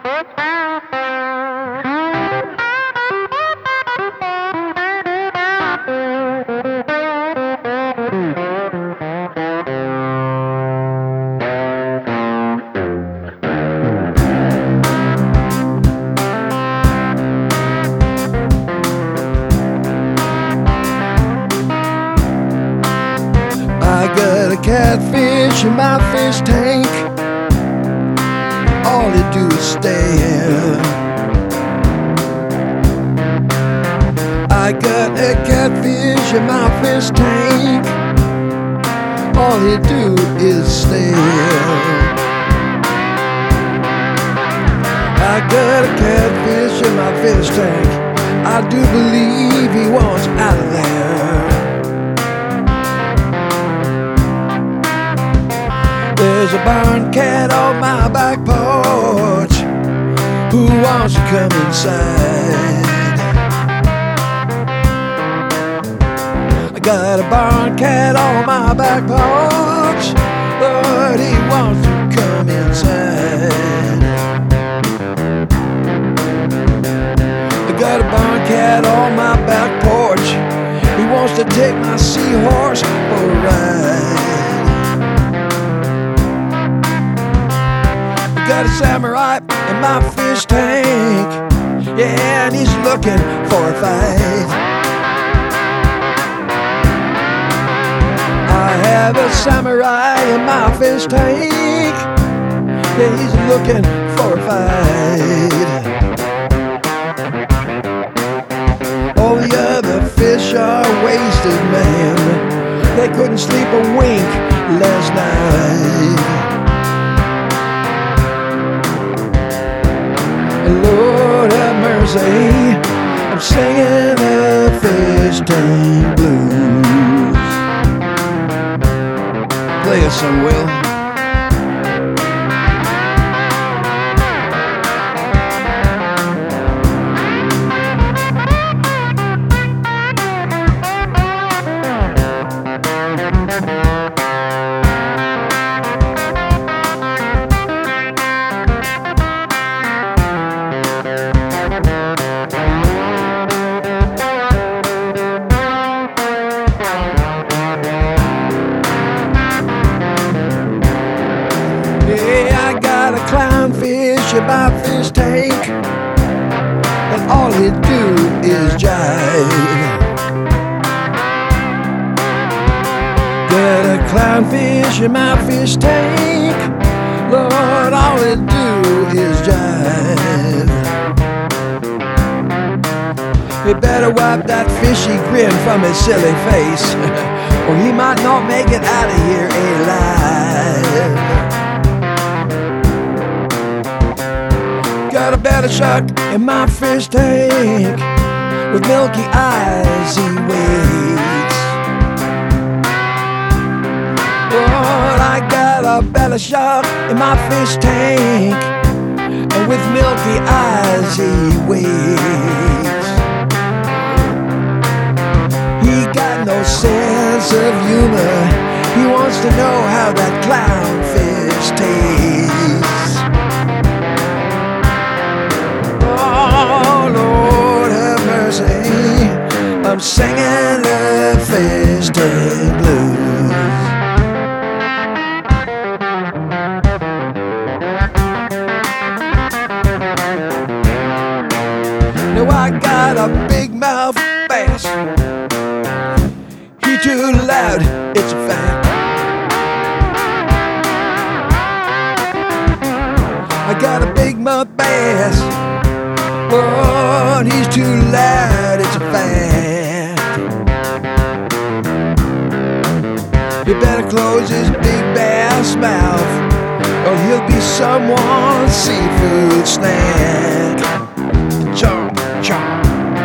I got a catfish in my fish tank. All it do is stare. I got a catfish in my fish tank. All it do is stare. I got a catfish in my fish tank. I do believe he wants out of there. There's a barn cat on my back porch who wants to come inside. I got a barn cat on my back porch, but he wants to come inside. I got a barn cat on my back porch. He wants to take my seahorse for a ride. Got a samurai in my fish tank, yeah, and he's looking for a fight. I have a samurai in my fish tank, yeah, he's looking for a fight. All the other fish are wasted, man. They couldn't sleep a wink last night. Lord have mercy, I'm singing the fish tank blues. Play us some, Will. Clownfish in my fish tank, and all it do is jive. Got a clownfish in my fish tank, Lord, all it do is jive. He better wipe that fishy grin from his silly face, or he might not make it out of here alive. Got a belly shark in my fish tank, with milky eyes he waits. Lord, I got a belly shark in my fish tank, and with milky eyes he waits. He got no sense of humor. He wants to know how that clownfish tastes. Oh, Lord have mercy, I'm singing the fish tank blues. Now I got a big mouth bass. He too loud, it's a fact. I got a big mouth bass. Oh, he's too loud, it's a fact. You better close his big bass mouth, or he'll be someone's seafood snack. Chomp, chomp.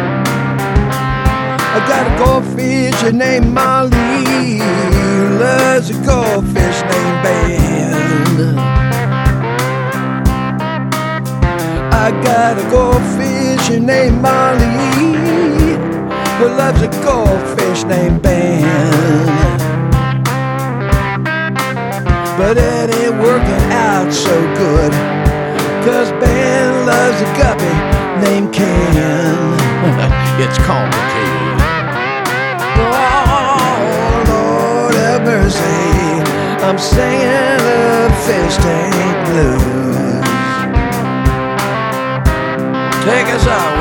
I got a goldfish named Molly, who loves a goldfish named Ben. I got a goldfish named Molly, who loves a goldfish named Ben. But it ain't working out so good, 'cause Ben a guppy named Ken. It's complicated. Oh, Lord have mercy, I'm singing the fish tank blues. Take us out.